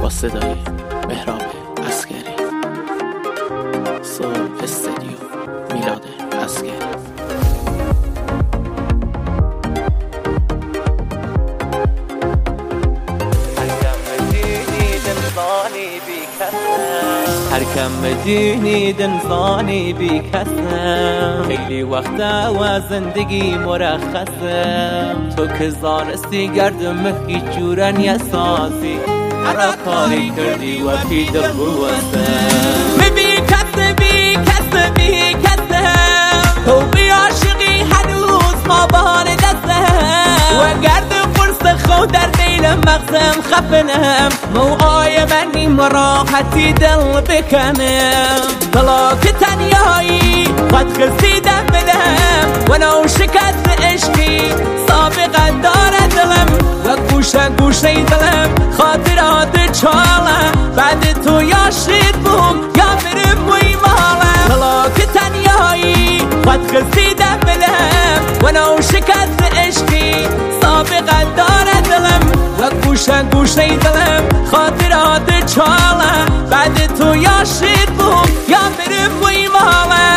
با صدای مهراب عسگری. صبح استدیو میلاد عسگری. هرکم مدینی دنزانی بی کسم، خیلی وقتا و زندگی مرخصم. تو که زانستی گردم هیچ جورا نیاسازی، هر کاری کردی و پی دل بوستم. بی کسم بی کسم بی کسم، تو بی عاشقی هنوز ما بار دستم. و گرد فرس خود در دیل مغزم خفنم، موعای منی مراحتی دل بکنم. طلاق تنیایی قد خسیدم بدم، و نو شکست عشقی سابقه داره دلم. و گوشه گوشه دلم خاطرات چاله، بعد تو یا شید بوم یا برم موی ماله. طلاق تنیایی قد خسیدم بدم، و نو شکست عشقی سابقه داره دلم. و گوشه گوشه دلم خاطرات چاله، بعد تو یا شید بوم یا برم موی ماله.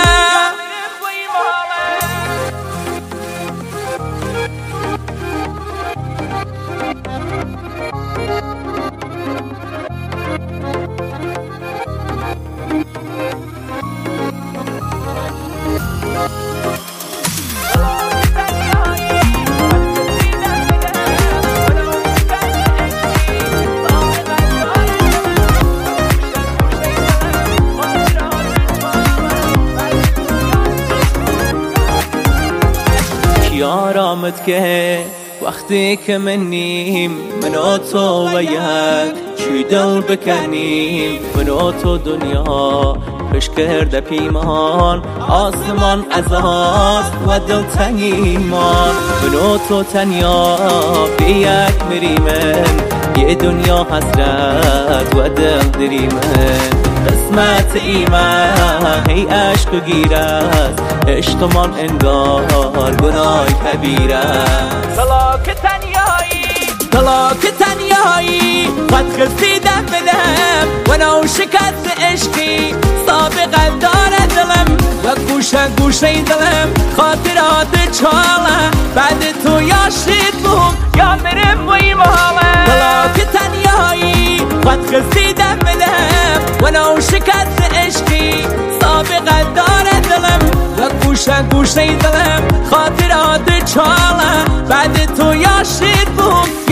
یارامت که وقتی که منیم من و تو و یک چی دل بکنیم. من و تو دنیا پیش کرده پیمان، آسمان از آست و دل تنیمان. من و تو تنیا به یک میریمن، یه دنیا حسرت و دل دریمن. قسمت ایمان هی عشق گیرد، عشقمان انگار گناه کبیر است. طلاق تنیایی قد خسیدم بدم، و نو شکست عشقی سابقه داره دلم. و گوشه گوشه دلم خاطرات چاله، بعد تو یا شید بوم یا برم موی ماله. طلاق تنیایی قد خسیدم بدم، و نو شکست عشقی سابقه داره دلم. و گوشه گوشه دلم خاطرات چاله، بعد تو یا شید بوم